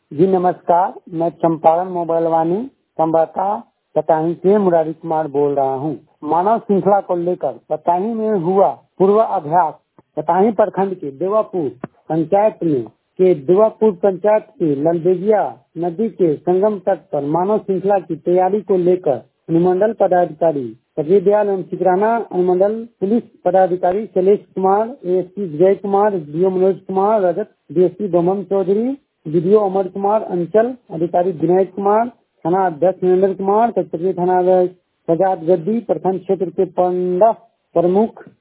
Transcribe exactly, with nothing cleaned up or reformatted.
जी नमस्कार, मैं चंपारण मोबाइल वाणी संवाददाता पताही से मुरारी कुमार बोल रहा हूँ। मानव श्रृंखला को लेकर पताही में हुआ पूर्वाभ्यास। पताही प्रखंड के देवापुर पंचायत में के देवापुर पंचायत के ललबेगिया नदी के संगम तट पर मानव श्रृंखला की तैयारी को लेकर अनुमंडल पदाधिकारी प्रदीपदयाल एवं शिवराना, अनुमंडल पुलिस पदाधिकारी Shailesh Kumar, ASP Vijay Kumar, DO Manoj Kumar Rajat, DSP Baman Chaudhary, video Amar Kumar, अंचल अधिकारी विनय कुमार, थाना अध्यक्ष नरेंद्र कुमार, तत्कालीन थाना सजाद गद्दी, प्रखंड क्षेत्र के पंद्रह प्रमुख